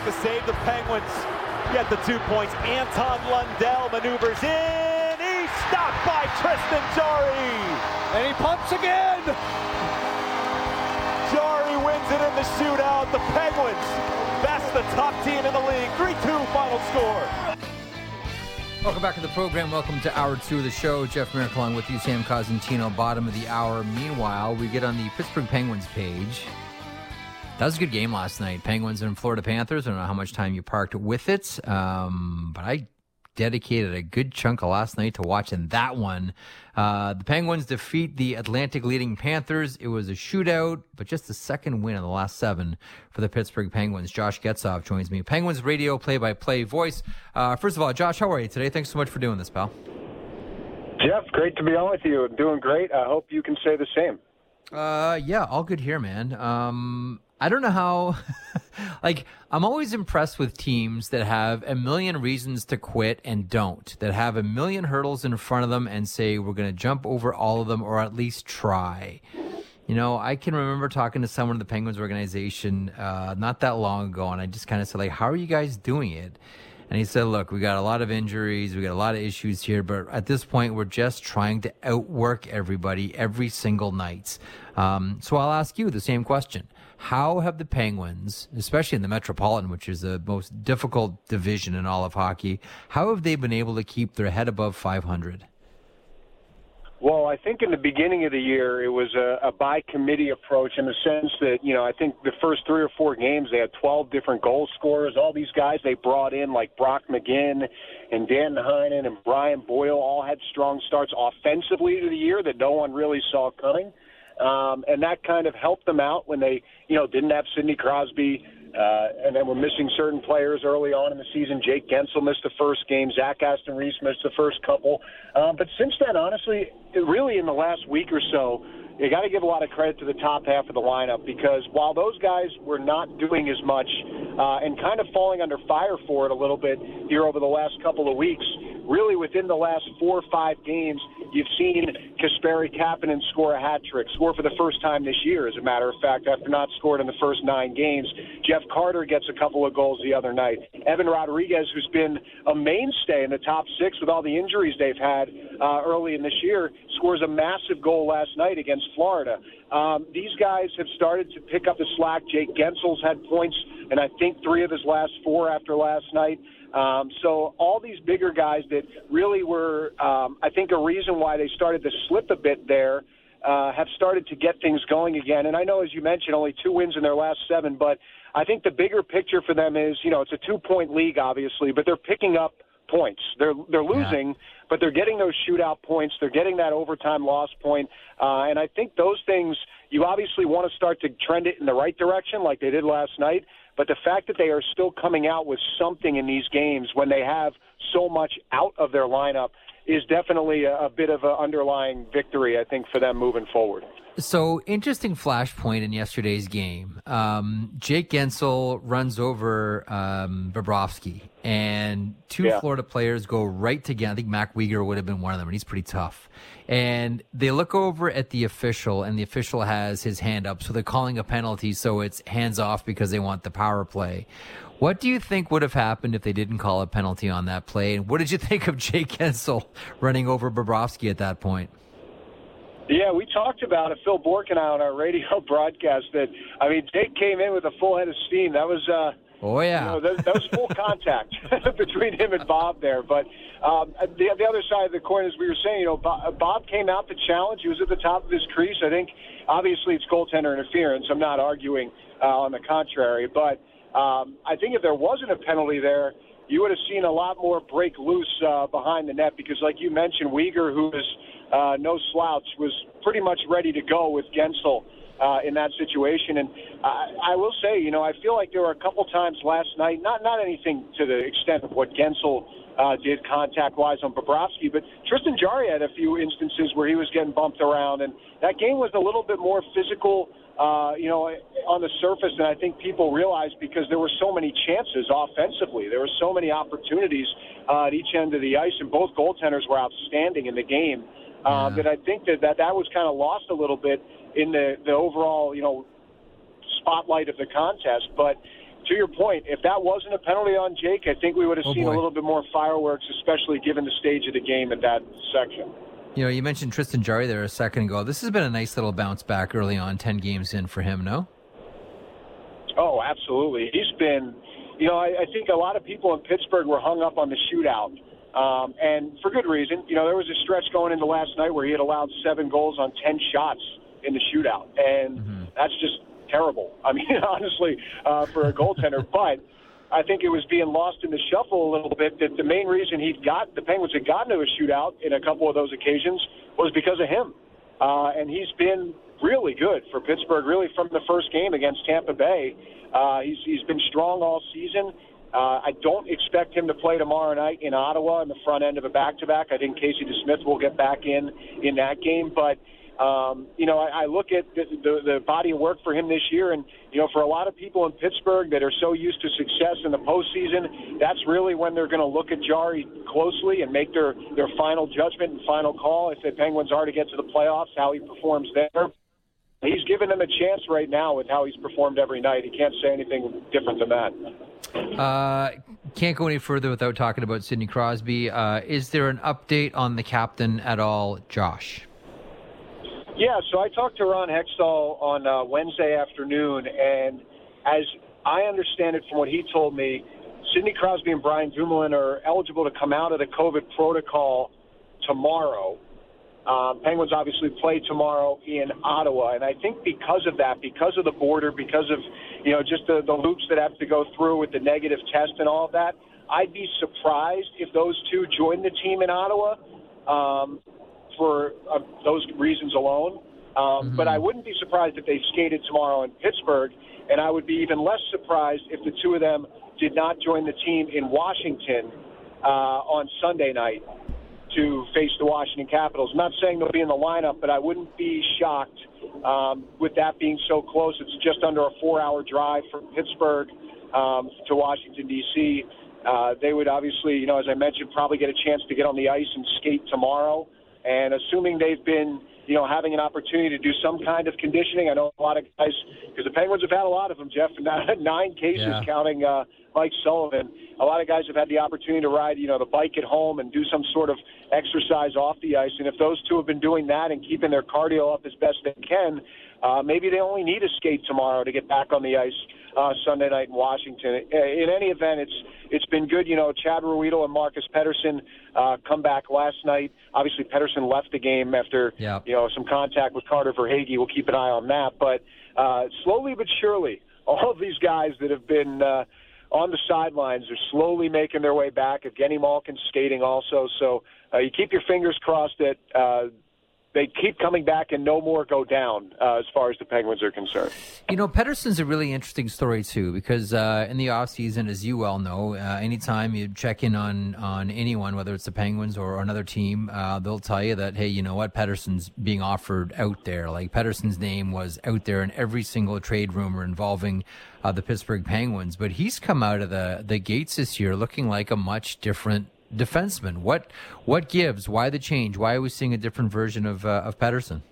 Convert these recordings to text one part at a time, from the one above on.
the save. The Penguins get the 2 points. Anton Lundell maneuvers in. He's stopped by Tristan Jarry. And he pumps again. Jarry wins it in the shootout. The Penguins best the top team in the league. 3-2 final score. Welcome back to the program. Welcome to Hour 2 of the show. Jeff Merrick along with you, Sam Cosentino, bottom of the hour. Meanwhile, we get on the Pittsburgh Penguins page. That was a good game last night. Penguins and Florida Panthers. I don't know how much time you parked with it, but I dedicated a good chunk of last night to watching that one. The Penguins defeat the Atlantic-leading Panthers. It was a shootout, but just the second win in the last 7 for the Pittsburgh Penguins. Josh Getzoff joins me. Penguins radio play-by-play voice. First of all, Josh, how are you today? Thanks so much for doing this, pal. Jeff, great to be on with you. Doing great. I hope you can say the same. Yeah, all good here, man. I don't know how, I'm always impressed with teams that have a million reasons to quit and don't, that have a million hurdles in front of them and say, we're going to jump over all of them or at least try. You know, I can remember talking to someone in the Penguins organization not that long ago, and I just kind of said, how are you guys doing it? And he said, look, we got a lot of injuries, we got a lot of issues here, but at this point, we're just trying to outwork everybody every single night. So I'll ask you the same question. How have the Penguins, especially in the Metropolitan, which is the most difficult division in all of hockey, how have they been able to keep their head above 500? Well, I think in the beginning of the year, it was a by-committee approach in the sense that, I think the first 3 or 4 games, they had 12 different goal scorers. All these guys they brought in, like Brock McGinn and Dan Heinen and Brian Boyle, all had strong starts offensively to the year that no one really saw coming. And that kind of helped them out when they, didn't have Sidney Crosby, and then were missing certain players early on in the season. Jake Gensel missed the first game. Zach Aston Reese missed the first couple. But since then, honestly, really in the last week or so, you got to give a lot of credit to the top half of the lineup because while those guys were not doing as much and kind of falling under fire for it a little bit here over the last couple of weeks, really within the last 4 or 5 games, you've seen Kasperi Kapanen score a hat trick, score for the first time this year, as a matter of fact, after not scored in the first 9 games. Jeff Carter gets a couple of goals the other night. Evan Rodriguez, who's been a mainstay in the top 6 with all the injuries they've had early in this year, scores a massive goal last night against Florida. These guys have started to pick up the slack. Jake Gensel's had points, and I think 3 of his last 4 after last night. So all these bigger guys that really were, I think, a reason why they started to slip a bit there have started to get things going again. And I know, as you mentioned, only 2 wins in their last 7, but I think the bigger picture for them is, it's a 2-point league, obviously, but they're picking up points. They're losing, but they're getting those shootout points. They're getting that overtime loss point. And I think those things, you obviously want to start to trend it in the right direction like they did last night. But the fact that they are still coming out with something in these games when they have so much out of their lineup is definitely a bit of an underlying victory, I think, for them moving forward. So, interesting flashpoint in yesterday's game. Jake Gensel runs over Bobrovsky, and 2 Florida players go right together. I think Mac Weegar would have been one of them, and he's pretty tough. And they look over at the official, and the official has his hand up, so they're calling a penalty, so it's hands off because they want the power play. What do you think would have happened if they didn't call a penalty on that play? And what did you think of Jake Gensel running over Bobrovsky at that point? Yeah, we talked about it, Phil Bork and I, on our radio broadcast, that, Jake came in with a full head of steam. That was, that was full contact between him and Bob there. But the other side of the coin, as we were saying, Bob came out to challenge. He was at the top of his crease. I think, obviously, it's goaltender interference. I'm not arguing on the contrary. But I think if there wasn't a penalty there, you would have seen a lot more break loose behind the net because, like you mentioned, Weegar, who is no slouch, was pretty much ready to go with Gensel in that situation. And I will say, I feel like there were a couple times last night, not anything to the extent of what Gensel did contact-wise on Bobrovsky, but Tristan Jarry had a few instances where he was getting bumped around, and that game was a little bit more physical on the surface than I think people realized because there were so many chances offensively. There were so many opportunities at each end of the ice, and both goaltenders were outstanding in the game. That I think that was kind of lost a little bit in the overall, spotlight of the contest. But to your point, if that wasn't a penalty on Jake, I think we would have seen a little bit more fireworks, especially given the stage of the game at that section. You know, you mentioned Tristan Jarry there a second ago. This has been a nice little bounce back early on, 10 games in for him, no? Oh, absolutely. He's been, you know, I think a lot of people in Pittsburgh were hung up on the shootout, and for good reason. You know, there was a stretch going into last night where he had allowed 7 goals on 10 shots in the shootout, and that's just terrible. I mean, honestly, for a goaltender. But I think it was being lost in the shuffle a little bit that the main reason the Penguins had gotten to a shootout in a couple of those occasions was because of him. And he's been really good for Pittsburgh, really from the first game against Tampa Bay. He's been strong all season. I don't expect him to play tomorrow night in Ottawa in the front end of a back-to-back. I think Casey DeSmith will get back in that game. But you know, I look at the body of work for him this year, and, you know, for a lot of people in Pittsburgh that are so used to success in the postseason, that's really when they're going to look at Jarry closely and make their final judgment and final call if the Penguins are to get to the playoffs, how he performs there. He's given them a chance right now with how he's performed every night. He can't say anything different than that. Can't go any further without talking about Sidney Crosby. Is there an update on the captain at all, Josh? Yeah, so I talked to Ron Hextall on Wednesday afternoon, and as I understand it from what he told me, Sidney Crosby and Brian Dumoulin are eligible to come out of the COVID protocol tomorrow. Penguins obviously play tomorrow in Ottawa, and I think because of that, because of the border, because of, you know, just the loops that have to go through with the negative test and all of that, I'd be surprised if those two join the team in Ottawa. For those reasons alone. But I wouldn't be surprised if they skated tomorrow in Pittsburgh, and I would be even less surprised if the two of them did not join the team in Washington on Sunday night to face the Washington Capitals. I'm not saying they'll be in the lineup, but I wouldn't be shocked with that being so close. It's just under a 4-hour drive from Pittsburgh to Washington, D.C. They would obviously, you know, as I mentioned, probably get a chance to get on the ice and skate tomorrow. And assuming they've been, you know, having an opportunity to do some kind of conditioning, I know a lot of guys, because the Penguins have had a lot of them, Jeff, 9 cases counting Mike Sullivan. A lot of guys have had the opportunity to ride, you know, the bike at home and do some sort of exercise off the ice. And if those two have been doing that and keeping their cardio up as best they can, maybe they only need to skate tomorrow to get back on the ice Sunday night in Washington. In any event, it's been good. You know, Chad Ruhwedel and Marcus Pettersson come back last night. Obviously, Pettersson left the game after you know, some contact with Carter Verhaeghe. We'll keep an eye on that. But slowly but surely, all of these guys that have been on the sidelines are slowly making their way back. Evgeny Malkin's skating also. So you keep your fingers crossed that they keep coming back and no more go down as far as the Penguins are concerned. You know, Pettersson's a really interesting story, too, because in the offseason, as you well know, anytime you check in on anyone, whether it's the Penguins or another team, they'll tell you that, hey, you know what, Pettersson's being offered out there. Like, Pettersson's name was out there in every single trade rumor involving the Pittsburgh Penguins. But he's come out of the gates this year looking like a much different defenseman. What gives? Why the change? Why are we seeing a different version of Pettersson?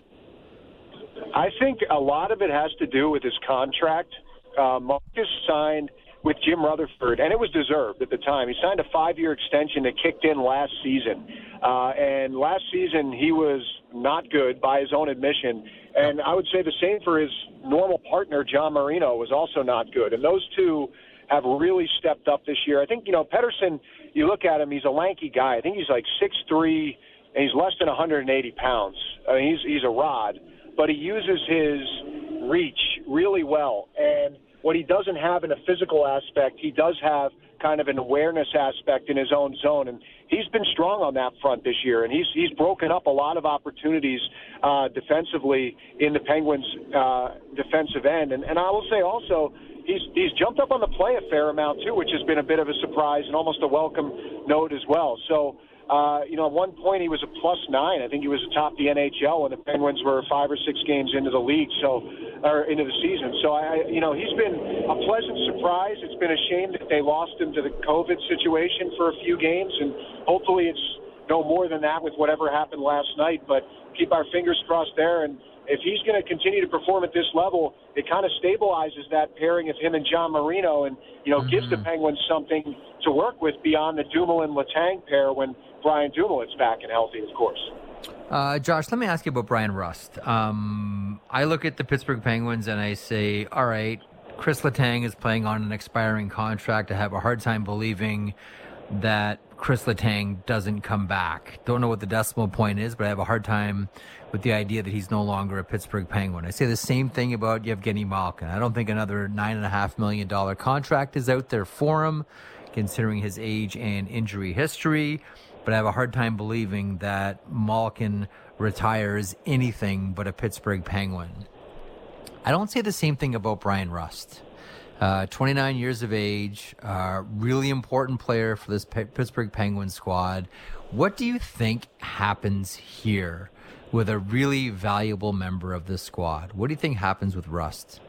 I think a lot of it has to do with his contract. Marcus signed with Jim Rutherford, and it was deserved at the time. He signed a 5-year extension that kicked in last season. And last season he was not good by his own admission. And I would say the same for his normal partner, John Marino, was also not good. And those two have really stepped up this year. I think, you know, Pettersson, you look at him, he's a lanky guy. I think he's like 6'3", and he's less than 180 pounds. I mean, he's a rod, but he uses his reach really well. And what he doesn't have in a physical aspect, he does have kind of an awareness aspect in his own zone. And he's been strong on that front this year. And he's broken up a lot of opportunities defensively in the Penguins' defensive end. And I will say also, he's jumped up on the play a fair amount, too, which has been a bit of a surprise and almost a welcome note as well. So, you know, at one point he was a +9. I think he was atop the NHL when the Penguins were 5 or 6 games into the league, or into the season. So, you know, he's been a pleasant surprise. It's been a shame that they lost him to the COVID situation for a few games, and hopefully it's no more than that with whatever happened last night. But keep our fingers crossed there. And if he's going to continue to perform at this level, it kind of stabilizes that pairing of him and John Marino and, gives the Penguins something to work with beyond the Dumoulin-Letang pair when Brian Dumoulin's back and healthy, of course. Josh, let me ask you about Brian Rust. I look at the Pittsburgh Penguins and I say, all right, Chris Letang is playing on an expiring contract. I have a hard time believing that Chris Letang doesn't come back. Don't know what the decimal point is, but I have a hard time with the idea that he's no longer a Pittsburgh Penguin. I say the same thing about Yevgeny Malkin. I don't think another $9.5 million contract is out there for him, considering his age and injury history. But I have a hard time believing that Malkin retires anything but a Pittsburgh Penguin. I don't say the same thing about Brian Rust. 29 years of age, really important player for this Pittsburgh Penguins squad. What do you think happens here with a really valuable member of this squad? What do you think happens with Rust?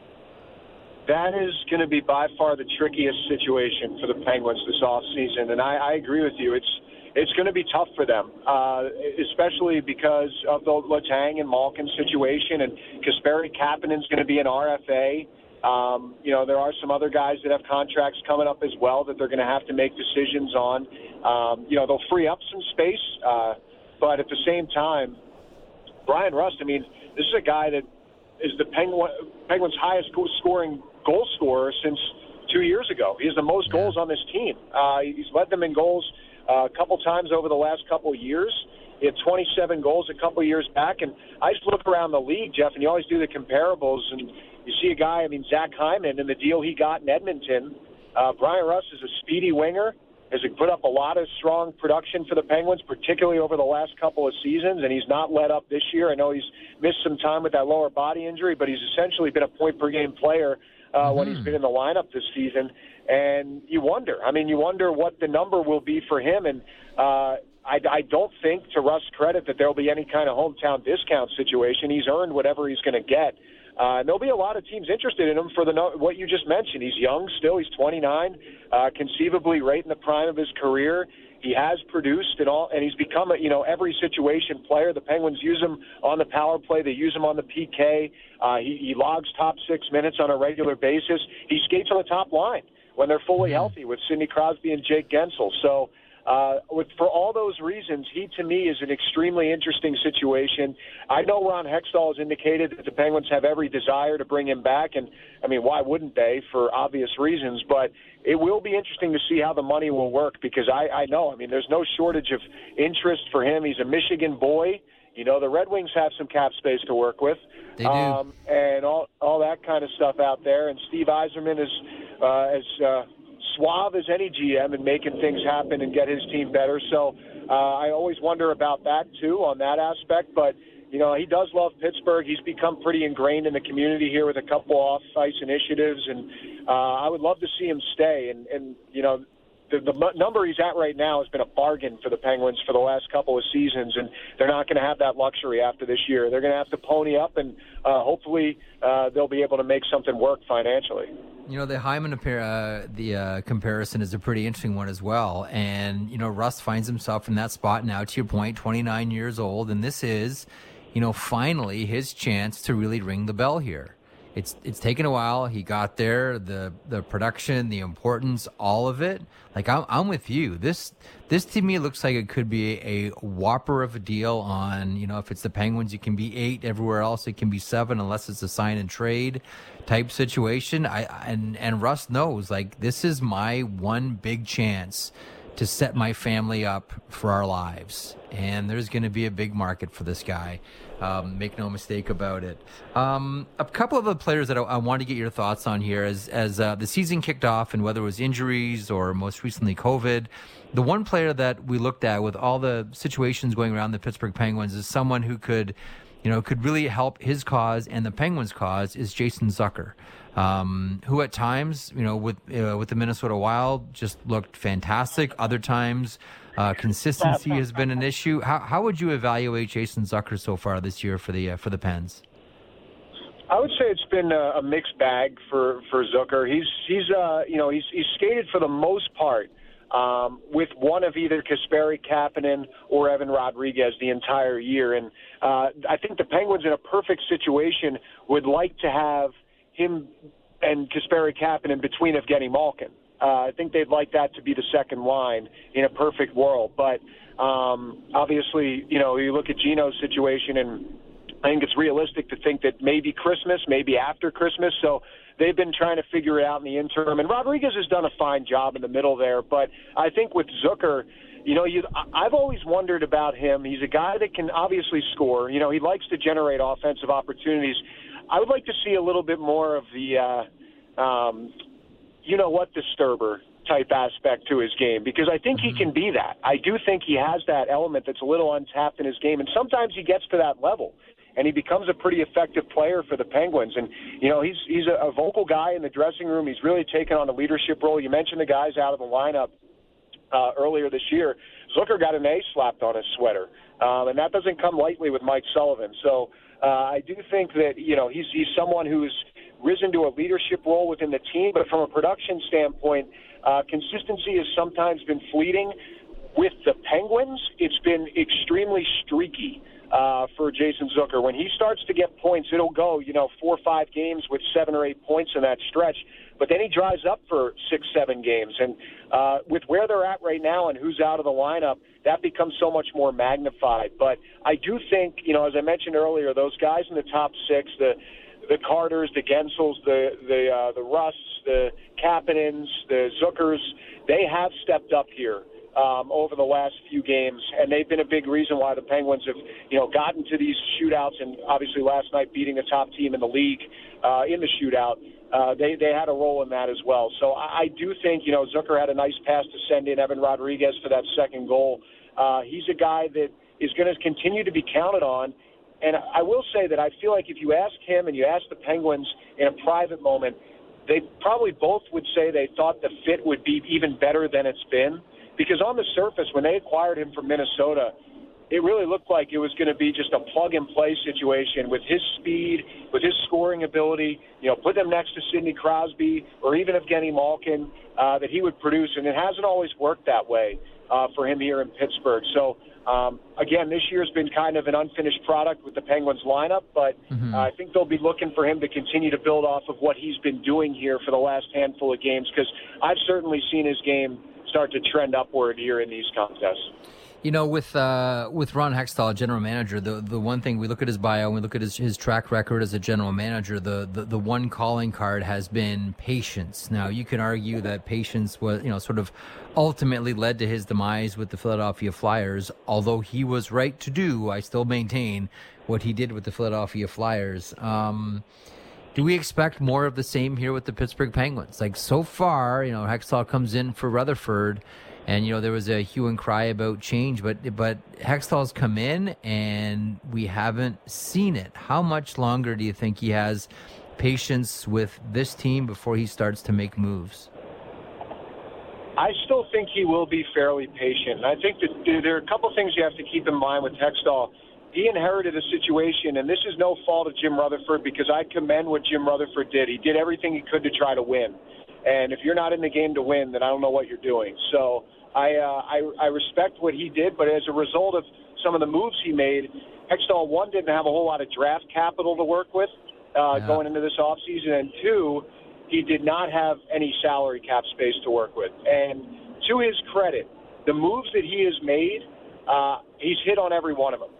That is going to be by far the trickiest situation for the Penguins this offseason, and I agree with you. It's going to be tough for them, especially because of the Letang and Malkin situation, and Kasperi Kapanen's going to be an RFA. There are some other guys that have contracts coming up as well that they're going to have to make decisions on. They'll free up some space, but at the same time, Brian Rust, this is a guy that is the Penguins' highest scoring goal scorer since 2 years ago. He has the most goals on this team. He's led them in goals a couple times over the last couple of years. He had 27 goals a couple of years back. And I just look around the league, Jeff, and you always do the comparables, and you see a guy, Zach Hyman, and the deal he got in Edmonton. Brian Rust is a speedy winger, has put up a lot of strong production for the Penguins, particularly over the last couple of seasons, and he's not let up this year. I know he's missed some time with that lower body injury, but he's essentially been a point-per-game player when he's been in the lineup this season. And you wonder what the number will be for him. And I don't think, to Rust's credit, that there'll be any kind of hometown discount situation. He's earned whatever he's going to get. And there'll be a lot of teams interested in him for what you just mentioned. He's young still. He's 29, conceivably right in the prime of his career. He has produced and he's become every situation player. The Penguins use him on the power play. They use him on the PK. He logs top 6 minutes on a regular basis. He skates on the top line when they're fully healthy with Sidney Crosby and Jake Gensel. So for all those reasons, he, to me, is an extremely interesting situation. I know Ron Hextall has indicated that the Penguins have every desire to bring him back, and, why wouldn't they, for obvious reasons? But it will be interesting to see how the money will work, because I know, there's no shortage of interest for him. He's a Michigan boy. The Red Wings have some cap space to work with. They do. And all that kind of stuff out there. And Steve Yzerman is as suave as any GM in making things happen and get his team better. So I always wonder about that, too, on that aspect. But, he does love Pittsburgh. He's become pretty ingrained in the community here with a couple off-ice initiatives. And I would love to see him stay. And the number he's at right now has been a bargain for the Penguins for the last couple of seasons, and they're not going to have that luxury after this year. They're going to have to pony up, and hopefully they'll be able to make something work financially. The Hyman comparison is a pretty interesting one as well. And, Rust finds himself in that spot now, to your point, 29 years old, and this is, finally his chance to really ring the bell here. It's taken a while. He got there. The production, the importance, all of it. Like I'm with you. This to me looks like it could be a whopper of a deal. On if it's the Penguins, it can be 8. Everywhere else, it can be 7, unless it's a sign and trade type situation. And Russ knows, like, this is my one big chance to set my family up for our lives. And there's going to be a big market for this guy. Make no mistake about it. A couple of the players that I want to get your thoughts on here as the season kicked off, and whether it was injuries or most recently COVID, the one player that we looked at with all the situations going around the Pittsburgh Penguins is someone who could really help his cause and the Penguins' cause is Jason Zucker, who at times, with the Minnesota Wild just looked fantastic. Other times, consistency has been an issue. How would you evaluate Jason Zucker so far this year for the Pens? I would say it's been a mixed bag for Zucker. He's skated for the most part with one of either Kasperi Kapanen or Evan Rodriguez the entire year. And I think the Penguins, in a perfect situation, would like to have him and Kasperi Kapanen between Evgeny Malkin. I think they'd like that to be the second line in a perfect world. But obviously, you look at Gino's situation, and I think it's realistic to think that maybe Christmas, maybe after Christmas. So they've been trying to figure it out in the interim. And Rodriguez has done a fine job in the middle there. But I think with Zucker, I've always wondered about him. He's a guy that can obviously score. He likes to generate offensive opportunities. I would like to see a little bit more of the, disturber type aspect to his game, because I think he can be that. I do think he has that element that's a little untapped in his game, and sometimes he gets to that level, and he becomes a pretty effective player for the Penguins. And, he's a vocal guy in the dressing room. He's really taken on a leadership role. You mentioned the guys out of the lineup earlier this year. Zucker got an A slapped on his sweater, and that doesn't come lightly with Mike Sullivan. So I do think that, he's someone who's risen to a leadership role within the team, but from a production standpoint, consistency has sometimes been fleeting. With the Penguins, it's been extremely streaky for Jason Zucker. When he starts to get points, it'll go, 4 or 5 games with 7 or 8 points in that stretch, but then he dries up for 6-7 games. And with where they're at right now and who's out of the lineup, that becomes so much more magnified. But I do think, as I mentioned earlier, those guys in the top 6, the Carters, the Gensels, the Rusts, the Kapanens, the Zuckers, they have stepped up here over the last few games, and they've been a big reason why the Penguins have, gotten to these shootouts, and obviously last night beating a top team in the league in the shootout. They had a role in that as well. So I do think, Zucker had a nice pass to send in Evan Rodriguez for that second goal. He's a guy that is going to continue to be counted on. And I will say that I feel like if you ask him and you ask the Penguins in a private moment, they probably both would say they thought the fit would be even better than it's been. Because on the surface, when they acquired him from Minnesota, it really looked like it was going to be just a plug-and-play situation with his speed, with his scoring ability, put them next to Sidney Crosby or even Evgeny Malkin, that he would produce. And it hasn't always worked that way for him here in Pittsburgh. So, again, this year's been kind of an unfinished product with the Penguins lineup, but I think they'll be looking for him to continue to build off of what he's been doing here for the last handful of games, because I've certainly seen his game start to trend upward here in these contests. With Ron Hextall, general manager, the one thing we look at his bio and we look at his track record as a general manager, the one calling card has been patience. Now, you can argue that patience was, sort of ultimately led to his demise with the Philadelphia Flyers. Although he was right to do, I still maintain what he did with the Philadelphia Flyers. Do we expect more of the same here with the Pittsburgh Penguins? Like, so far, Hextall comes in for Rutherford, and, there was a hue and cry about change, but Hextall's come in and we haven't seen it. How much longer do you think he has patience with this team before he starts to make moves? I still think he will be fairly patient. And I think that there are a couple things you have to keep in mind with Hextall. He inherited a situation, and this is no fault of Jim Rutherford, because I commend what Jim Rutherford did. He did everything he could to try to win. And if you're not in the game to win, then I don't know what you're doing. So I respect what he did, but as a result of some of the moves he made, Hextall, one, didn't have a whole lot of draft capital to work with going into this offseason, and two, he did not have any salary cap space to work with. And to his credit, the moves that he has made, he's hit on every one of them.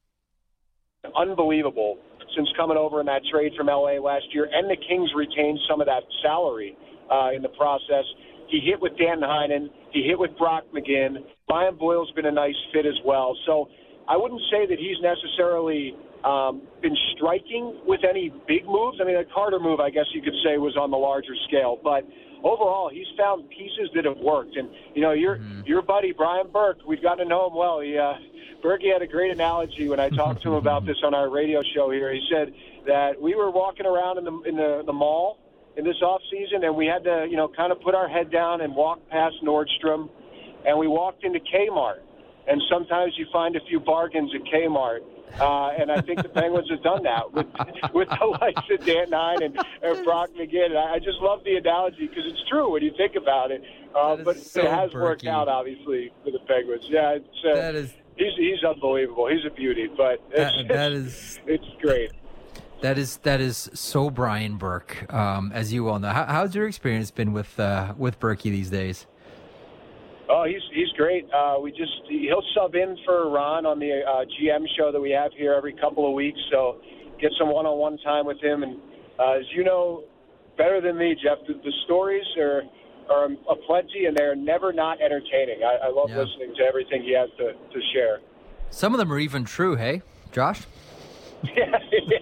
Unbelievable since coming over in that trade from L.A. last year, and the Kings retained some of that salary in the process. He hit with Dan Heinen. He hit with Brock McGinn. Brian Boyle's been a nice fit as well. So I wouldn't say that he's necessarily been striking with any big moves. I mean, the Carter move, I guess you could say, was on the larger scale. But overall, he's found pieces that have worked. And, your buddy, Brian Burke, we've gotten to know him well. Berkey had a great analogy when I talked to him about this on our radio show here. He said that we were walking around in the mall in this off season, and we had to, kind of put our head down and walk past Nordstrom, and we walked into Kmart. And sometimes you find a few bargains at Kmart. And I think the Penguins have done that with the likes of Dan Nine and Brock McGinn. I just love the analogy because it's true when you think about it. But so it has Berkey. worked out, obviously, for the Penguins. Yeah, he's unbelievable. He's a beauty, but it's great. That is so Brian Burke, as you all know. How's your experience been with Berkey these days? Oh, he's great. He'll sub in for Ron on the GM show that we have here every couple of weeks. So get some one-on-one time with him. And as you know better than me, Jeff, the stories are aplenty, and they're never not entertaining. I love listening to everything he has to share. Some of them are even true. Hey, Josh. Yeah.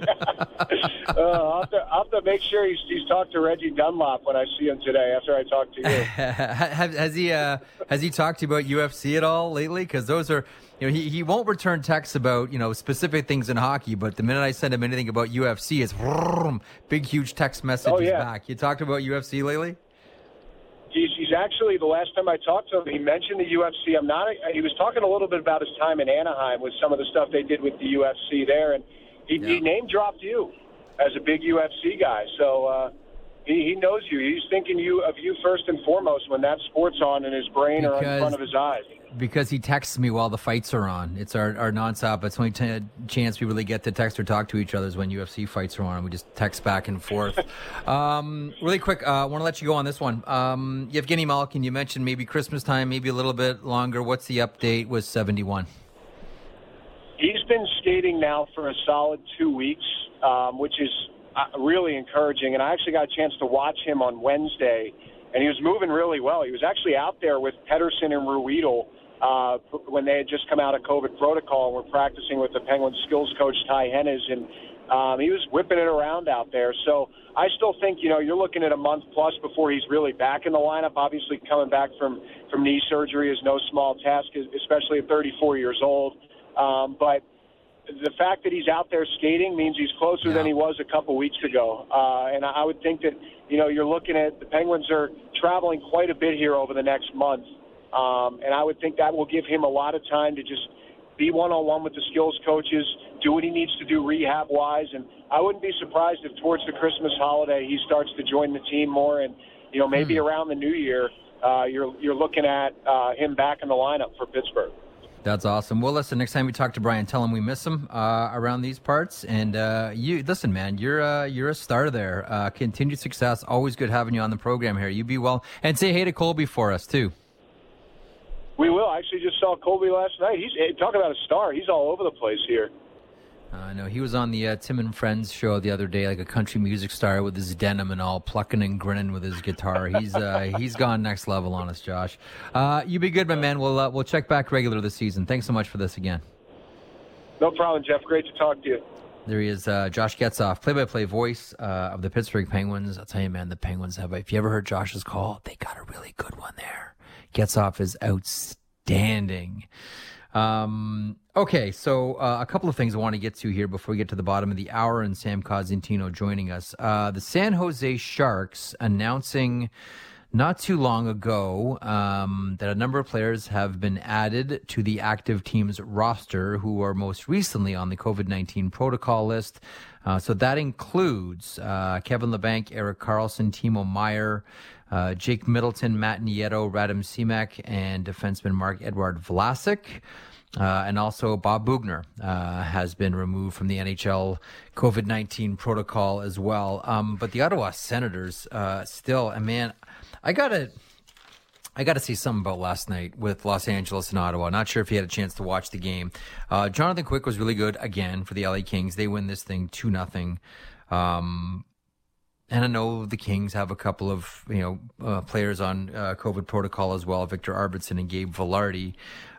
I'll have to make sure he's talked to Reggie Dunlop when I see him today after I talk to you. Has he talked to you about UFC at all lately? Because those are, he won't return texts about specific things in hockey, but the minute I send him anything about UFC, it's big huge text messages back. You talked about UFC lately? He's actually, the last time I talked to him, he mentioned the UFC. He was talking a little bit about his time in Anaheim with some of the stuff they did with the UFC there, and he name dropped you as a big UFC guy. So he knows you. He's thinking of you first and foremost when that sport's on in his brain or in front of his eyes. Because he texts me while the fights are on. It's our nonstop. It's the only chance we really get to text or talk to each other is when UFC fights are on. We just text back and forth. Really quick, I want to let you go on this one. Yevgeny Malkin, you mentioned maybe Christmas time, maybe a little bit longer. What's the update with 71? He's been skating now for a solid 2 weeks, which is really encouraging. And I actually got a chance to watch him on Wednesday, and he was moving really well. He was actually out there with Pedersen and Ruedel when they had just come out of COVID protocol and were practicing with the Penguins skills coach, Ty Hennes, and he was whipping it around out there. So I still think, you're looking at a month plus before he's really back in the lineup. Obviously, coming back from knee surgery is no small task, especially at 34 years old. But the fact that he's out there skating means he's closer than he was a couple weeks ago. And I would think that, you're looking at the Penguins are traveling quite a bit here over the next month. And I would think that will give him a lot of time to just be one-on-one with the skills coaches, do what he needs to do rehab-wise. And I wouldn't be surprised if towards the Christmas holiday he starts to join the team more. And, maybe around the new year, you're looking at him back in the lineup for Pittsburgh. That's awesome. Well, listen, next time we talk to Brian, tell him we miss him around these parts. And you listen, man, you're a star there. Continued success. Always good having you on the program here. You be well. And say hey to Colby for us, too. We will. I actually just saw Colby last night. He's talking about a star. He's all over the place here. I know. He was on the Tim and Friends show the other day, like a country music star with his denim and all, plucking and grinning with his guitar. He's gone next level on us, Josh. You be good, my man. We'll check back regular this season. Thanks so much for this again. No problem, Jeff. Great to talk to you. There he is, Josh Getzoff, play-by-play voice of the Pittsburgh Penguins. I'll tell you, man, the Penguins have, if you ever heard Josh's call, they got a really good one there. Getzoff is outstanding. Okay, so a couple of things I want to get to here before we get to the bottom of the hour and Sam Cosentino joining us. The San Jose Sharks announcing not too long ago that a number of players have been added to the active team's roster who are most recently on the COVID-19 protocol list. So that includes Kevin Labanc, Erik Karlsson, Timo Meier, Jake Middleton, Matt Nieto, Radim Simek, and defenseman Marc-Edouard Vlasic. And also Bob Boughner has been removed from the NHL COVID-19 protocol as well. But the Ottawa Senators still, and man, I gotta say something about last night with Los Angeles and Ottawa. Not sure if you had a chance to watch the game. Jonathan Quick was really good again for the LA Kings. They win this thing 2-0. And I know the Kings have a couple of, players on COVID protocol as well, Victor Arvidsson and Gabe Vilardi.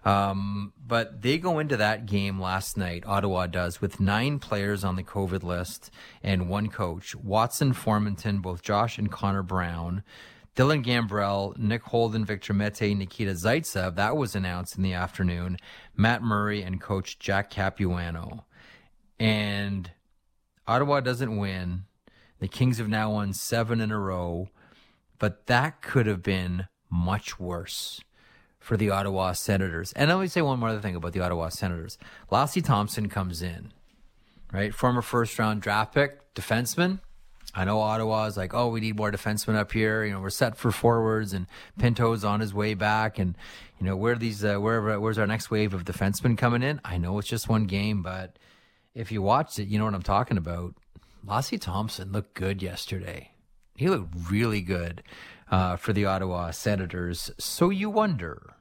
But they go into that game last night, Ottawa does, with 9 players on the COVID list and 1 coach. Watson, Formanton, both Josh and Connor Brown, Dylan Gambrell, Nick Holden, Victor Mete, Nikita Zaitsev. That was announced in the afternoon. Matt Murray and coach Jack Capuano. And Ottawa doesn't win. The Kings have now won 7 in a row, but that could have been much worse for the Ottawa Senators. And let me say one more other thing about the Ottawa Senators. Lassie Thompson comes in, right? Former first-round draft pick, defenseman. I know Ottawa's like, oh, we need more defensemen up here. You know, we're set for forwards, and Pinto's on his way back. And, you know, where's our next wave of defensemen coming in? I know it's just one game, but if you watched it, you know what I'm talking about. Lassie Thompson looked good yesterday. He looked really good for the Ottawa Senators. So you wonder.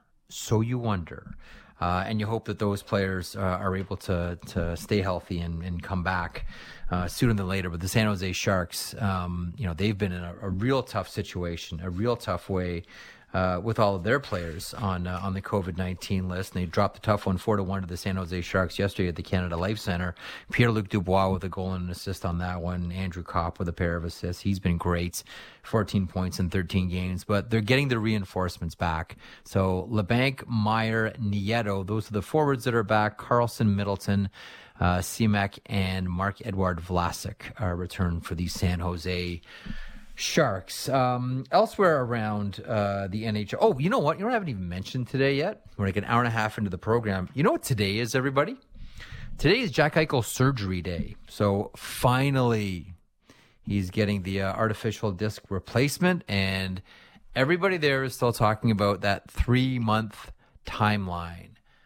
And you hope that those players are able to stay healthy and come back sooner than later. But the San Jose Sharks, they've been in a real tough situation, a real tough way with all of their players on the COVID-19 list. And they dropped the tough one 4-1 to the San Jose Sharks yesterday at the Canada Life Center. Pierre-Luc Dubois with a goal and an assist on that one. Andrew Kopp with a pair of assists. He's been great. 14 points in 13 games. But they're getting the reinforcements back. So LeBanc, Meyer, Nieto, those are the forwards that are back. Carlson, Middleton, Simek, and Marc-Edouard Vlasic return for the San Jose Sharks. Elsewhere around the NHL. Oh, you know what? You know what I haven't even mentioned today yet? We're like an hour and a half into the program. You know what today is, everybody? Today is Jack Eichel surgery day. So finally, he's getting the artificial disc replacement, and everybody there is still talking about that 3-month timeline.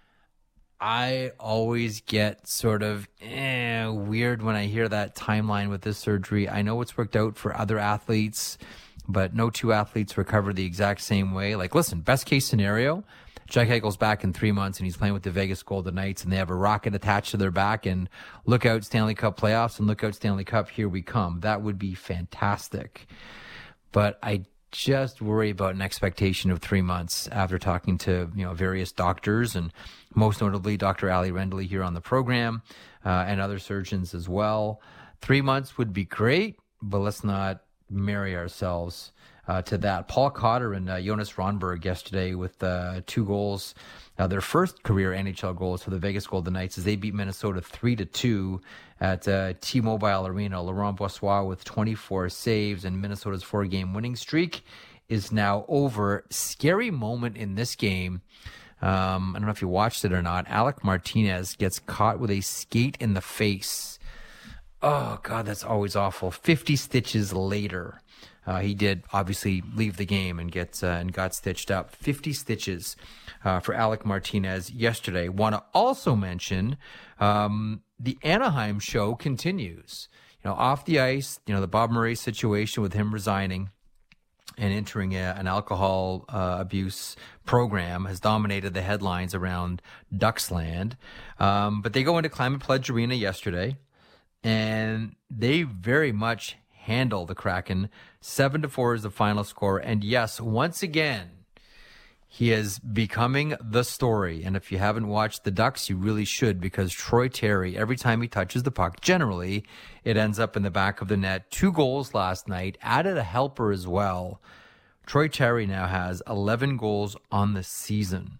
I always get sort of weird when I hear that timeline with this surgery. I know it's worked out for other athletes, but no two athletes recover the exact same way. Like, listen, best case scenario, Jack Eichel's back in 3 months and he's playing with the Vegas Golden Knights and they have a rocket attached to their back and look out Stanley Cup playoffs and look out Stanley Cup, here we come. That would be fantastic. But I just worry about an expectation of 3 months after talking to various doctors, and most notably Dr. Ali Rendley here on the program, and other surgeons as well. 3 months would be great, but let's not marry ourselves to that. Paul Cotter and Jonas Ronberg yesterday with 2 goals, their first career NHL goals for the Vegas Golden Knights as they beat Minnesota 3-2 at T-Mobile Arena. Laurent Brossoit with 24 saves, and Minnesota's 4-game winning streak is now over. Scary moment in this game. I don't know if you watched it or not. Alec Martinez gets caught with a skate in the face. Oh, God, that's always awful. 50 stitches later. He did obviously leave the game and got stitched up. 50 stitches for Alec Martinez yesterday. Want to also mention the Anaheim show continues. Off the ice, the Bob Murray situation with him resigning and entering an alcohol abuse program has dominated the headlines around Ducksland. But they go into Climate Pledge Arena yesterday, and they very much handle the Kraken. 7-4 is the final score. And yes, once again, he is becoming the story. And if you haven't watched the Ducks, you really should, because Troy Terry, every time he touches the puck, generally, it ends up in the back of the net. 2 goals last night, added a helper as well. Troy Terry now has 11 goals on the season.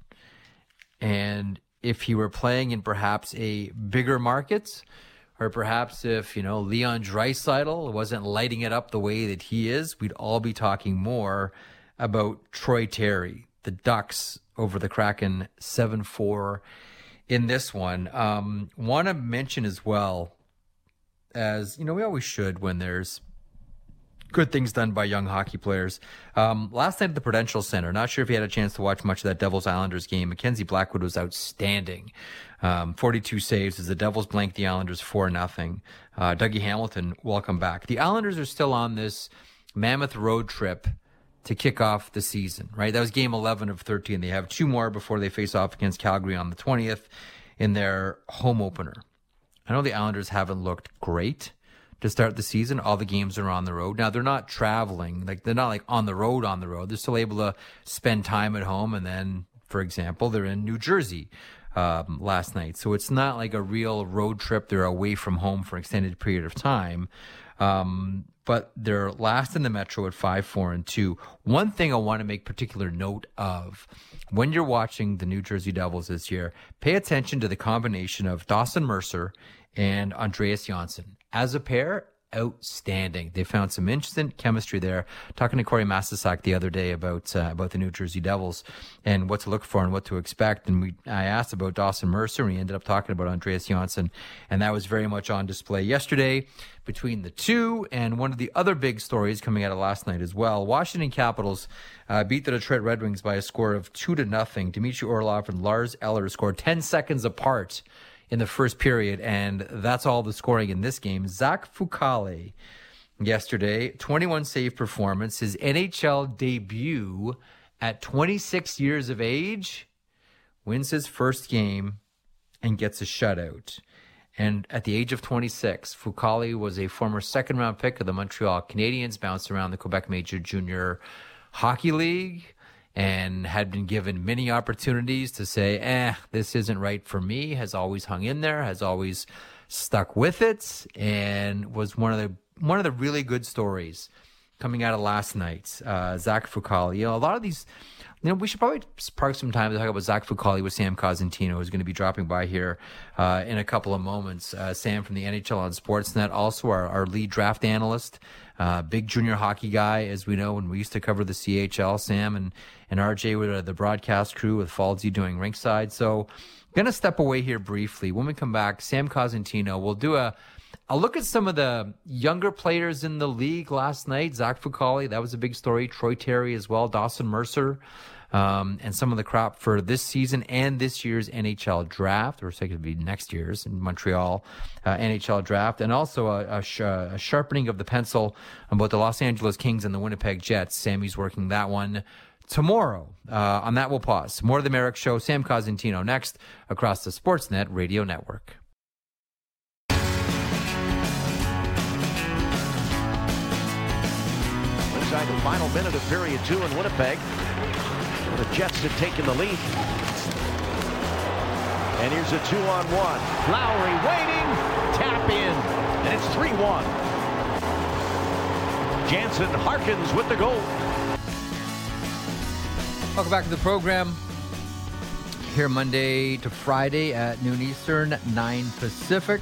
And if he were playing in perhaps a bigger market, or perhaps if, Leon Draisaitl wasn't lighting it up the way that he is, we'd all be talking more about Troy Terry. The Ducks over the Kraken 7-4 in this one. Want to mention as well, as we always should when there's good things done by young hockey players. Last night at the Prudential Center, not sure if you had a chance to watch much of that Devils Islanders game. Mackenzie Blackwood was outstanding. 42 saves as the Devils blanked the Islanders 4-0. Dougie Hamilton, welcome back. The Islanders are still on this mammoth road trip to kick off the season, right? That was game 11 of 13. They have 2 more before they face off against Calgary on the 20th in their home opener. I know the Islanders haven't looked great to start the season. All the games are on the road. Now, they're not traveling. They're not on the road. They're still able to spend time at home. And then, for example, they're in New Jersey last night. So it's not like a real road trip. They're away from home for an extended period of time. But they're last in the Metro at 5-4-2. One thing I want to make particular note of, when you're watching the New Jersey Devils this year, pay attention to the combination of Dawson Mercer and Andreas Johnsson. As a pair, outstanding. They found some instant chemistry there. Talking to Corey Masisak the other day about the New Jersey Devils and what to look for and what to expect. And I asked about Dawson Mercer, and we ended up talking about Andreas Johnsson, and that was very much on display yesterday between the two. And one of the other big stories coming out of last night as well, Washington Capitals beat the Detroit Red Wings by a score of 2-0. Dmitry Orlov and Lars Eller scored 10 seconds apart in the first period, and that's all the scoring in this game. Zach Fucale yesterday, 21 save performance, his NHL debut at 26 years of age, wins his first game and gets a shutout. And at the age of 26, Fucale was a former second-round pick of the Montreal Canadiens, bounced around the Quebec Major Junior Hockey League, and had been given many opportunities to say, this isn't right for me, has always hung in there, has always stuck with it, and was one of the really good stories coming out of last night. Zach Fucale, a lot of these, we should probably park some time to talk about Zach Fucale with Sam Cosentino, who's going to be dropping by here in a couple of moments. Sam from the NHL on Sportsnet, also our lead draft analyst, big junior hockey guy, as we know, when we used to cover the CHL. Sam and RJ with the broadcast crew, with Faldsy doing Rinkside. So going to step away here briefly. When we come back, Sam Cosentino, we'll do a look at some of the younger players in the league last night. Zach Fucale, that was a big story. Troy Terry as well. Dawson Mercer. And some of the crop for this season and this year's NHL draft, or it's going to be next year's in Montreal NHL draft, and also a sharpening of the pencil on both the Los Angeles Kings and the Winnipeg Jets. Sammy's working that one tomorrow. On that, we'll pause. More of the Merrick Show. Sam Cosentino next across the Sportsnet Radio Network. Inside the final minute of period 2 in Winnipeg. The Jets have taken the lead. And here's a 2-on-1. Lowry waiting. Tap in. And it's 3-1. Jansen Harkins with the goal. Welcome back to the program. Here Monday to Friday at noon Eastern, 9 Pacific.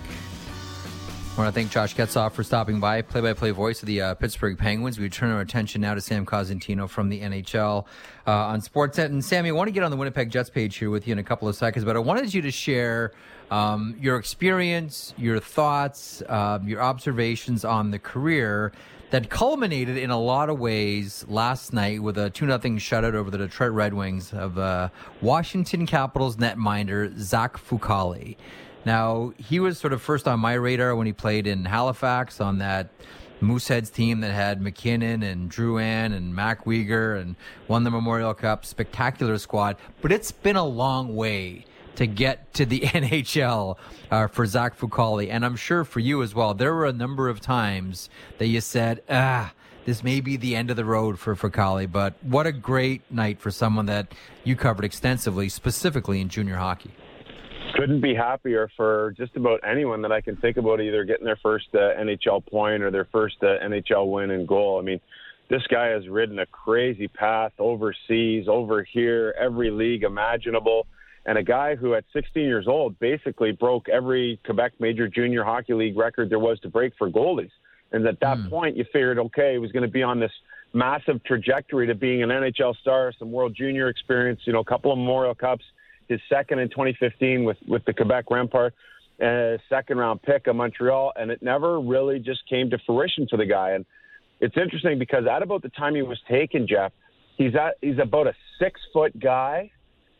I want to thank Josh Getzoff for stopping by, play-by-play voice of the Pittsburgh Penguins. We turn our attention now to Sam Cosentino from the NHL on Sportsnet. And Sammy, I want to get on the Winnipeg Jets page here with you in a couple of seconds, but I wanted you to share your experience, your thoughts, your observations on the career that culminated in a lot of ways last night with a 2-0 shutout over the Detroit Red Wings of Washington Capitals netminder Zach Fucale. Now, he was sort of first on my radar when he played in Halifax on that Mooseheads team that had McKinnon and Drouin and Mac Weegar and won the Memorial Cup. Spectacular squad. But it's been a long way to get to the NHL for Zach Fucale. And I'm sure for you as well, there were a number of times that you said, this may be the end of the road for Fucale. But what a great night for someone that you covered extensively, specifically in junior hockey. Couldn't be happier for just about anyone that I can think about, either getting their first NHL point or their first NHL win and goal. I mean, this guy has ridden a crazy path overseas, over here, every league imaginable. And a guy who at 16 years old basically broke every Quebec Major Junior Hockey League record there was to break for goalies. And at that point, you figured, okay, he was going to be on this massive trajectory to being an NHL star, some World Junior experience, a couple of Memorial Cups. His second in 2015 with the Quebec Rempart, second-round pick of Montreal, and it never really just came to fruition for the guy. And it's interesting because at about the time he was taken, Jeff, he's about a 6-foot guy,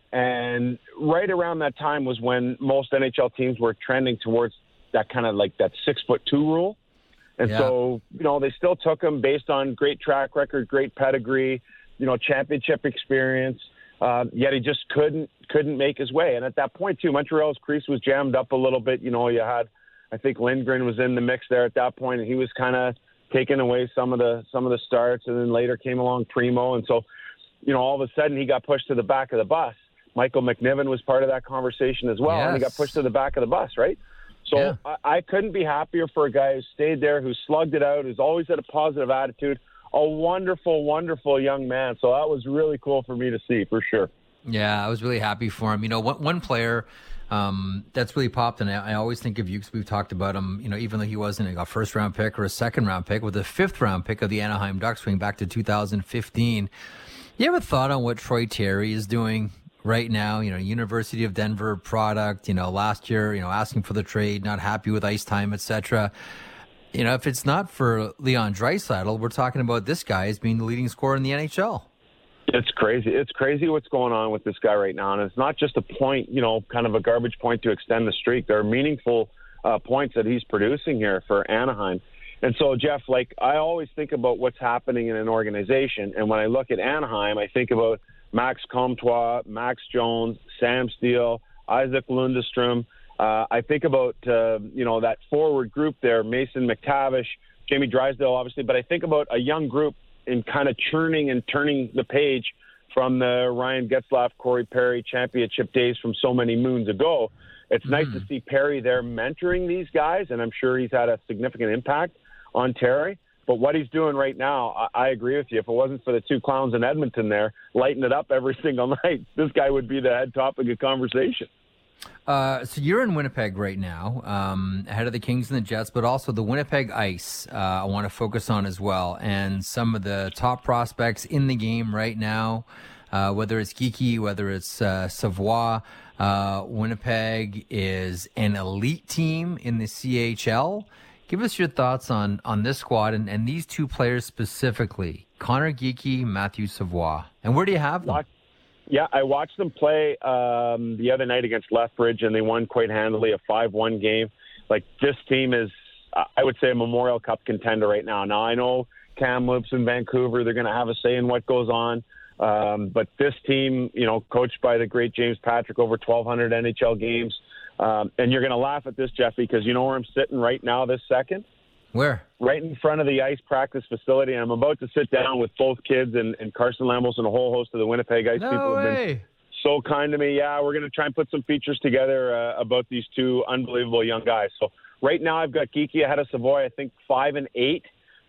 and right around that time was when most NHL teams were trending towards that kind of like that 6'2" rule. And so, they still took him based on great track record, great pedigree, championship experience. Yet he just couldn't make his way. And at that point, too, Montreal's crease was jammed up a little bit. You had, I think Lindgren was in the mix there at that point, and he was kind of taking away some of the starts. And then later came along Primo, and so, all of a sudden he got pushed to the back of the bus. Michael McNiven was part of that conversation as well, and he got pushed to the back of the bus, right? So I couldn't be happier for a guy who stayed there, who slugged it out, who's always had a positive attitude. A wonderful, wonderful young man. So that was really cool for me to see, for sure. Yeah, I was really happy for him. One player that's really popped. And I always think of you because we've talked about him, even though he wasn't a first-round pick or a second-round pick, with a fifth-round pick of the Anaheim Ducks going back to 2015. You have a thought on what Troy Terry is doing right now? University of Denver product, last year, asking for the trade, not happy with ice time, etc. If it's not for Leon Draisaitl, we're talking about this guy as being the leading scorer in the NHL. It's crazy. It's crazy what's going on with this guy right now. And it's not just a point, kind of a garbage point to extend the streak. There are meaningful points that he's producing here for Anaheim. And so, Jeff, I always think about what's happening in an organization. And when I look at Anaheim, I think about Max Comtois, Max Jones, Sam Steele, Isaac Lundestrom. I think about, that forward group there, Mason McTavish, Jamie Drysdale, obviously. But I think about a young group in kind of churning and turning the page from the Ryan Getzlaf, Corey Perry championship days from so many moons ago. It's nice to see Perry there mentoring these guys, and I'm sure he's had a significant impact on Terry. But what he's doing right now, I agree with you. If it wasn't for the two clowns in Edmonton there, lighting it up every single night, this guy would be the head topic of conversation. So you're in Winnipeg right now, ahead of the Kings and the Jets, but also the Winnipeg Ice I want to focus on as well. And some of the top prospects in the game right now, whether it's Geekie, whether it's Savoie, Winnipeg is an elite team in the CHL. Give us your thoughts on this squad and these two players specifically, Connor Geekie, Matthew Savoie. And where do you have them? Yeah, I watched them play the other night against Lethbridge, and they won quite handily, a 5-1 game. This team is, I would say, a Memorial Cup contender right now. Now, I know Kamloops in Vancouver, they're going to have a say in what goes on. But this team, coached by the great James Patrick, over 1,200 NHL games. And you're going to laugh at this, Jeffy, because you know where I'm sitting right now this second? Where? Right in front of the ice practice facility. And I'm about to sit down with both kids and Carson Lambos and a whole host of the Winnipeg Ice people have been so kind to me. Yeah, we're going to try and put some features together about these two unbelievable young guys. So right now I've got Geekie ahead of Savoie, I think 5-8.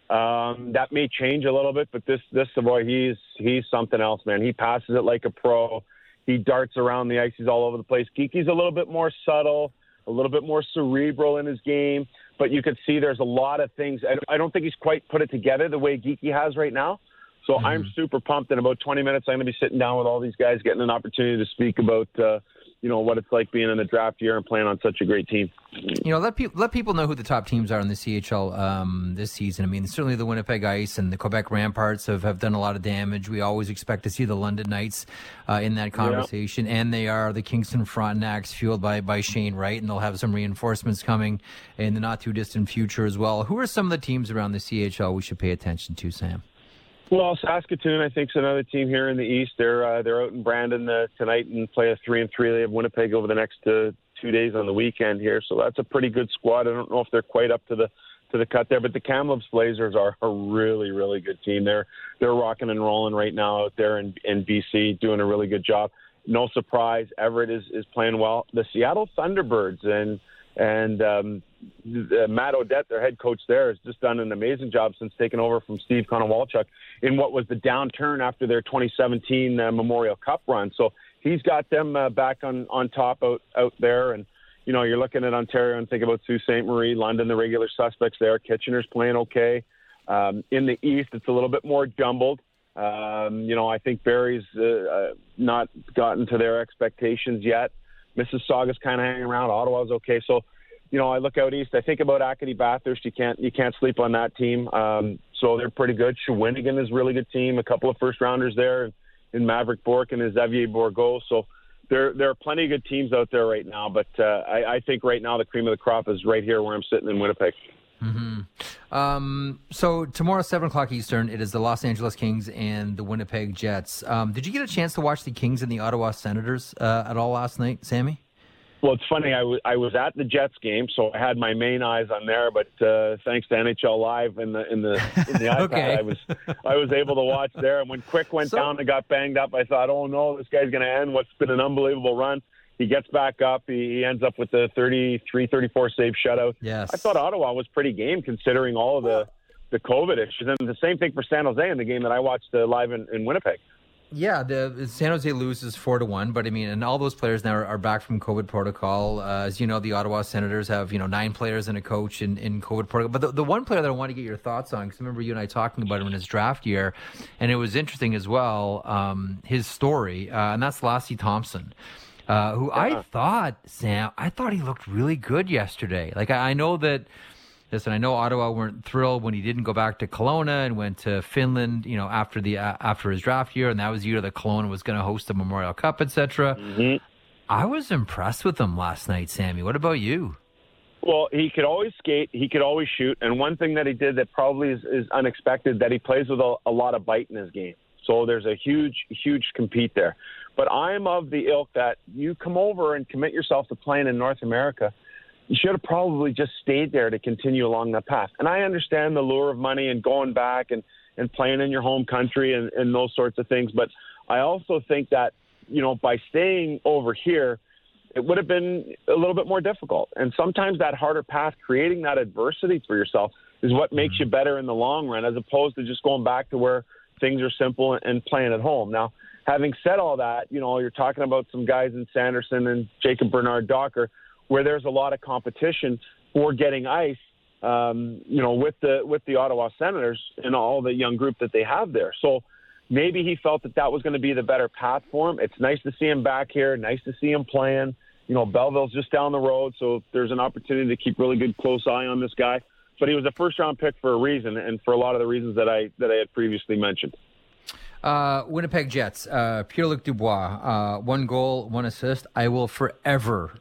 That may change a little bit, but this Savoie, he's something else, man. He passes it like a pro. He darts around the ice. He's all over the place. Geekie's a little bit more subtle, a little bit more cerebral in his game. But you could see there's a lot of things. I don't think he's quite put it together the way Geekie has right now. So I'm super pumped. In about 20 minutes, I'm going to be sitting down with all these guys, getting an opportunity to speak about, what it's like being in the draft year and playing on such a great team. Let people know who the top teams are in the CHL this season. I mean, certainly the Winnipeg Ice and the Quebec Ramparts have done a lot of damage. We always expect to see the London Knights in that conversation. Yeah. And they are the Kingston Frontenacs, fueled by Shane Wright, and they'll have some reinforcements coming in the not-too-distant future as well. Who are some of the teams around the CHL we should pay attention to, Sam? Well, Saskatoon, I think, is another team here in the East. They're out in Brandon tonight and play a 3-3. They have Winnipeg over the next 2 days on the weekend here, so that's a pretty good squad. I don't know if they're quite up to the cut there, but the Kamloops Blazers are a really, really good team. They're rocking and rolling right now out there in BC, doing a really good job. No surprise, Everett is playing well. The Seattle Thunderbirds and Matt Odette, their head coach there, has just done an amazing job since taking over from Steve Konowalchuk in what was the downturn after their 2017 Memorial Cup run. So he's got them back on top out there. And, you're looking at Ontario and think about Sault Ste. Marie, London, the regular suspects there. Kitchener's playing okay. In the East, it's a little bit more jumbled. I think Barrie's not gotten to their expectations yet. Mississauga's kind of hanging around. Ottawa's okay. So, I look out east. I think about Acadie Bathurst. You can't sleep on that team. So they're pretty good. Shawinigan is a really good team. A couple of first-rounders there in Maverick Bourque and Xavier Bourgault. So there are plenty of good teams out there right now. But I think right now the cream of the crop is right here where I'm sitting in Winnipeg. Mm-hmm. So tomorrow, 7 o'clock Eastern, it is the Los Angeles Kings and the Winnipeg Jets. Did you get a chance to watch the Kings and the Ottawa Senators at all last night, Sammy? Well, it's funny. I was at the Jets game, so I had my main eyes on there. But thanks to NHL Live in the iPad, okay. I was able to watch there. And when Quick went down and got banged up, I thought, oh no, this guy's going to end what's been an unbelievable run. He gets back up. He ends up with the 33-34 save shutout. Yes. I thought Ottawa was pretty game considering all of the COVID issues. And the same thing for San Jose in the game that I watched live in Winnipeg. Yeah, the San Jose loses 4-1, but I mean, and all those players now are back from COVID protocol. As you know, the Ottawa Senators have 9 players and a coach in COVID protocol. But the one player that I want to get your thoughts on, because I remember you and I talking about him in his draft year, and it was interesting as well, his story, and that's Lassie Thompson, who I thought he looked really good yesterday. Like I know that. Listen, I know Ottawa weren't thrilled when he didn't go back to Kelowna and went to Finland, after his draft year, and that was the year that Kelowna was going to host the Memorial Cup, etc. Mm-hmm. I was impressed with him last night, Sammy. What about you? Well, he could always skate, he could always shoot, and one thing that he did that probably is unexpected, that he plays with a lot of bite in his game. So there's a huge compete there. But I'm of the ilk that you come over and commit yourself to playing in North America, you should have probably just stayed there to continue along that path. And I understand the lure of money and going back and playing in your home country and those sorts of things. But I also think that, by staying over here, it would have been a little bit more difficult. And sometimes that harder path, creating that adversity for yourself, is what makes you better in the long run, as opposed to just going back to where things are simple and playing at home. Now, having said all that, you're talking about some guys in Sanderson and Jacob Bernard-Docker, where there's a lot of competition for getting ice, with the Ottawa Senators and all the young group that they have there. So maybe he felt that was going to be the better path for him. It's nice to see him back here, nice to see him playing. Belleville's just down the road, so there's an opportunity to keep really good close eye on this guy. But he was a first-round pick for a reason, and for a lot of the reasons that I had previously mentioned. Winnipeg Jets, Pierre-Luc Dubois, 1 goal, 1 assist. I will forever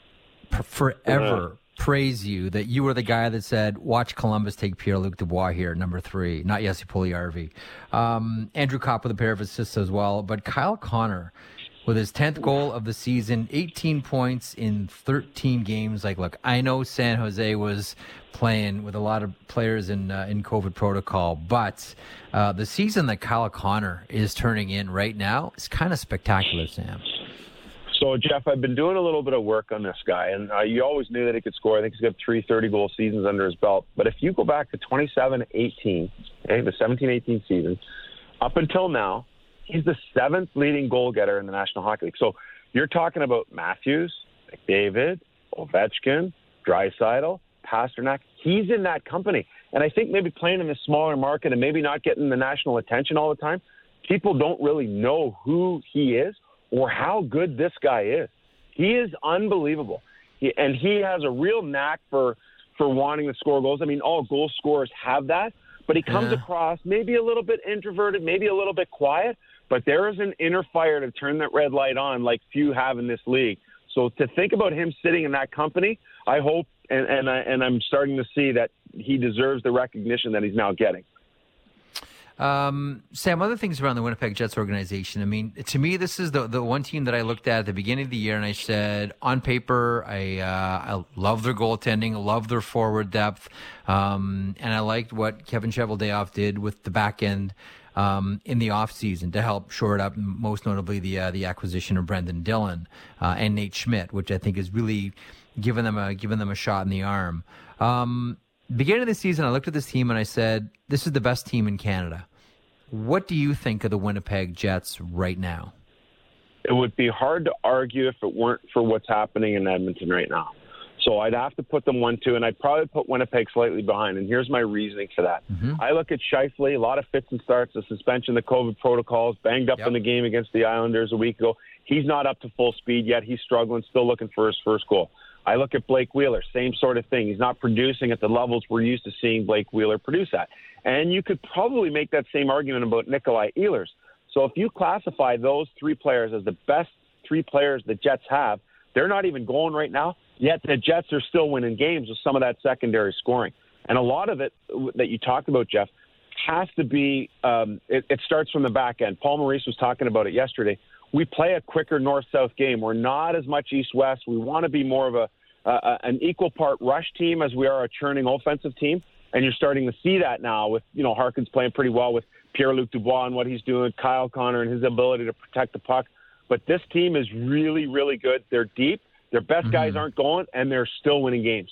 praise you that you were the guy that said, watch Columbus take Pierre-Luc Dubois here, number 3, not Jesse Puljujarvi. Andrew Kopp with a pair of assists as well. But Kyle Connor with his 10th goal of the season, 18 points in 13 games. Like, look, I know San Jose was playing with a lot of players in COVID protocol, but the season that Kyle Connor is turning in right now is kind of spectacular, Sam. So, Jeff, I've been doing a little bit of work on this guy, and you always knew that he could score. I think he's got 3 30-goal seasons under his belt. But if you go back to 27-18, the 17-18 season, up until now, he's the 7th leading goal getter in the National Hockey League. So you're talking about Matthews, McDavid, Ovechkin, Draisaitl, Pasternak. He's in that company. And I think maybe playing in this smaller market and maybe not getting the national attention all the time, people don't really know who he is or how good this guy is. He is unbelievable. He has a real knack for wanting to score goals. I mean, all goal scorers have that, but he comes across maybe a little bit introverted, maybe a little bit quiet, but there is an inner fire to turn that red light on like few have in this league. So to think about him sitting in that company, I hope, and I'm starting to see that he deserves the recognition that he's now getting. Sam, other things around the Winnipeg Jets organization. I mean, to me, this is the one team that I looked at the beginning of the year, and I said, on paper, I love their goaltending, love their forward depth, and I liked what Kevin Cheveldayoff did with the back end in the offseason to help shore it up, most notably the acquisition of Brendan Dillon and Nate Schmidt, which I think has really given them a shot in the arm. Beginning of the season, I looked at this team and I said, this is the best team in Canada. What do you think of the Winnipeg Jets right now? It would be hard to argue if it weren't for what's happening in Edmonton right now. So I'd have to put them 1-2, and I'd probably put Winnipeg slightly behind. And here's my reasoning for that. Mm-hmm. I look at Scheifele, a lot of fits and starts, the suspension, the COVID protocols, banged up in the game against the Islanders a week ago. He's not up to full speed yet. He's struggling, still looking for his first goal. I look at Blake Wheeler, same sort of thing. He's not producing at the levels we're used to seeing Blake Wheeler produce at. And you could probably make that same argument about Nikolai Ehlers. So if you classify those 3 players as the best 3 players the Jets have, they're not even going right now, yet the Jets are still winning games with some of that secondary scoring. And a lot of it that you talked about, Jeff, has to be it starts from the back end. Paul Maurice was talking about it yesterday. We play a quicker north-south game. We're not as much east-west. We want to be more of an equal part rush team as we are a churning offensive team. And you're starting to see that now with, Harkins playing pretty well with Pierre-Luc Dubois and what he's doing, Kyle Connor and his ability to protect the puck. But this team is really, really good. They're deep. Their best guys aren't going, and they're still winning games.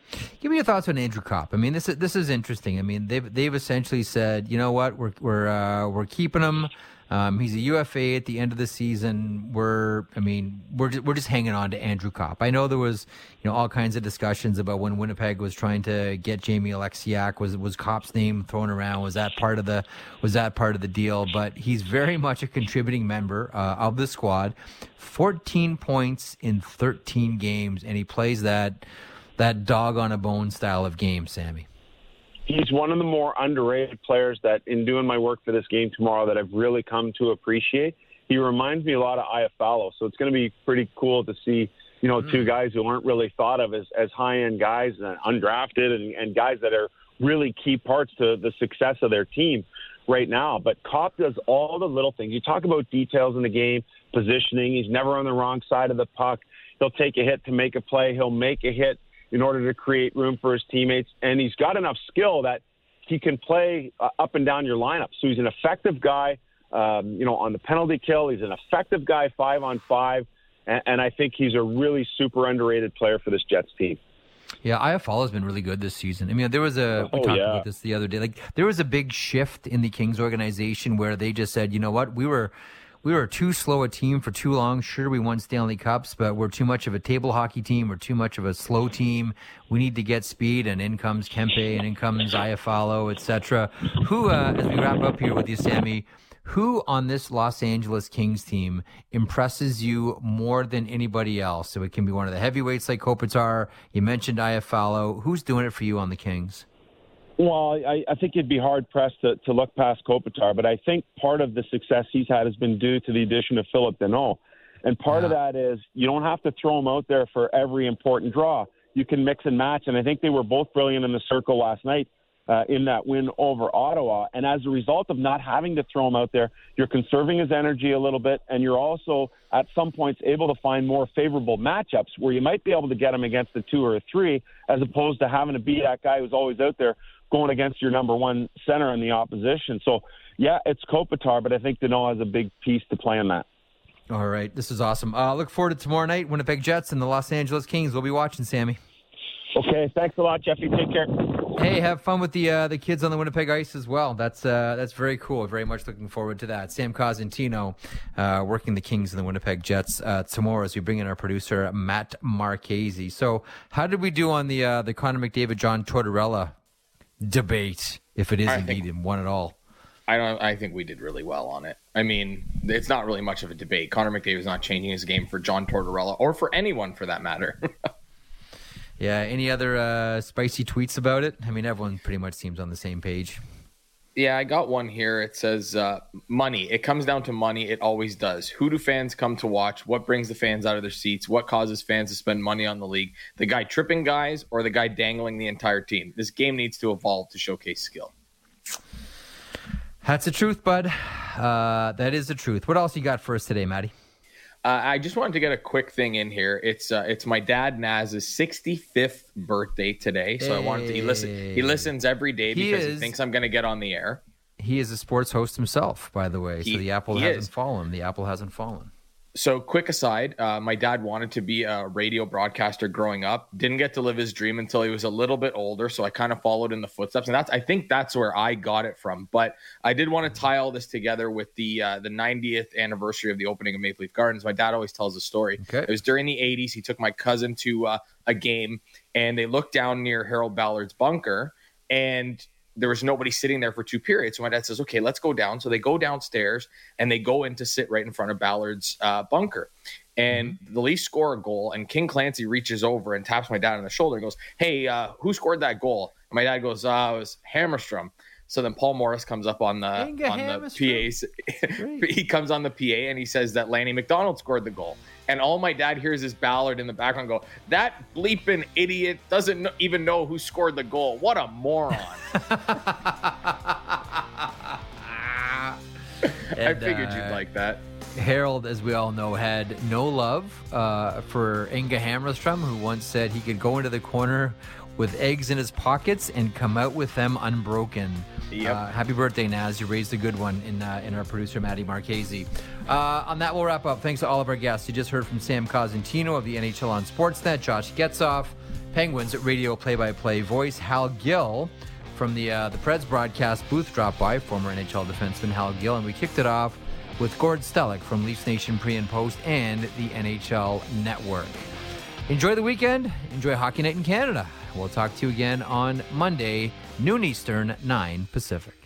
Give me your thoughts on Andrew Kopp. I mean, this is interesting. I mean, they've essentially said, you know what, we're keeping him. He's a UFA at the end of the season. We're just hanging on to Andrew Kopp. I know there was, all kinds of discussions about when Winnipeg was trying to get Jamie Alexiak. Was Kopp's name thrown around? Was that part of the deal? But he's very much a contributing member of the squad. 14 points in 13 games, and he plays that dog on a bone style of game, Sammy. He's one of the more underrated players that, in doing my work for this game tomorrow, that I've really come to appreciate. He reminds me a lot of Iafallo, so it's going to be pretty cool to see, two guys who aren't really thought of as high-end guys, undrafted, and guys that are really key parts to the success of their team right now. But Kopp does all the little things. You talk about details in the game, positioning. He's never on the wrong side of the puck. He'll take a hit to make a play. He'll make a hit in order to create room for his teammates. And he's got enough skill that he can play up and down your lineup. So he's an effective guy, on the penalty kill. He's an effective guy 5-on-5. And I think he's a really super underrated player for this Jets team. Yeah, Iafallo has been really good this season. I mean, we talked about this the other day. Like, there was a big shift in the Kings organization where they just said, you know what, we were too slow a team for too long. Sure, we won Stanley Cups, but we're too much of a table hockey team. We're too much of a slow team. We need to get speed, and in comes Kempe, and in comes Iafallo, etc. Who, as we wrap up here with you, Sammy, who on this Los Angeles Kings team impresses you more than anybody else? So it can be one of the heavyweights like Kopitar. You mentioned Iafallo. Who's doing it for you on the Kings? Well, I think you'd be hard-pressed to look past Kopitar, but I think part of the success he's had has been due to the addition of Phillip Danault. And part of that is you don't have to throw him out there for every important draw. You can mix and match, and I think they were both brilliant in the circle last night in that win over Ottawa. And as a result of not having to throw him out there, you're conserving his energy a little bit, and you're also at some points able to find more favorable matchups where you might be able to get him against a 2 or a 3 as opposed to having to be that guy who's always out there going against your number one center in the opposition. So, yeah, it's Kopitar, but I think Danault has a big piece to play in that. All right, this is awesome. Look forward to tomorrow night, Winnipeg Jets and the Los Angeles Kings. We'll be watching, Sammy. Okay, thanks a lot, Jeffy. Take care. Hey, have fun with the kids on the Winnipeg Ice as well. That's very cool. Very much looking forward to that. Sam Cosentino working the Kings and the Winnipeg Jets tomorrow as we bring in our producer, Matt Marchese. So how did we do on the Connor McDavid, John Tortorella debate, if it is indeed one at all? I think we did really well on it. I mean, it's not really much of a debate. Connor McDavid is not changing his game for John Tortorella or for anyone for that matter. Yeah. Any other spicy tweets about it? I mean, everyone pretty much seems on the same page. Yeah, I got one here. It says, money. It comes down to money. It always does. Who do fans come to watch? What brings the fans out of their seats? What causes fans to spend money on the league? The guy tripping guys or the guy dangling the entire team? This game needs to evolve to showcase skill. That's the truth, bud. That is the truth. What else you got for us today, Matty? I just wanted to get a quick thing in here. It's my dad Naz's 65th birthday today, so I wanted to. He listens every day because he thinks I'm going to get on the air. He is a sports host himself, by the way. So the apple hasn't fallen. The apple hasn't fallen. So quick aside, my dad wanted to be a radio broadcaster growing up. Didn't get to live his dream until he was a little bit older. So I kind of followed in the footsteps. And I think that's where I got it from. But I did want to tie all this together with the 90th anniversary of the opening of Maple Leaf Gardens. My dad always tells a story. Okay. It was during the 80s. He took my cousin to a game, and they looked down near Harold Ballard's bunker, and there was nobody sitting there for 2 periods. So my dad says, okay, let's go down. So they go downstairs and they go in to sit right in front of Ballard's bunker. And the Leafs score a goal, and King Clancy reaches over and taps my dad on the shoulder and goes, hey, who scored that goal? And my dad goes, it was Hammerstrom. So then Paul Morris comes up on the PA. He comes on the PA and he says that Lanny McDonald scored the goal. And all my dad hears is Ballard in the background go, that bleeping idiot doesn't even know who scored the goal. What a moron. I figured you'd like that. Harold, as we all know, had no love for Inge Hammerstrom, who once said he could go into the corner with eggs in his pockets and come out with them unbroken. Yep. Happy birthday, Naz. You raised a good one in our producer, Maddie Marchese. On that, we'll wrap up. Thanks to all of our guests. You just heard from Sam Cosentino of the NHL on Sportsnet, Josh Getzoff, Penguins radio play-by-play voice, Hal Gill from the Preds broadcast booth dropped by, former NHL defenseman Hal Gill, and we kicked it off with Gord Stellick from Leafs Nation Pre and Post and the NHL Network. Enjoy the weekend. Enjoy Hockey Night in Canada. We'll talk to you again on Monday, noon Eastern, 9 Pacific.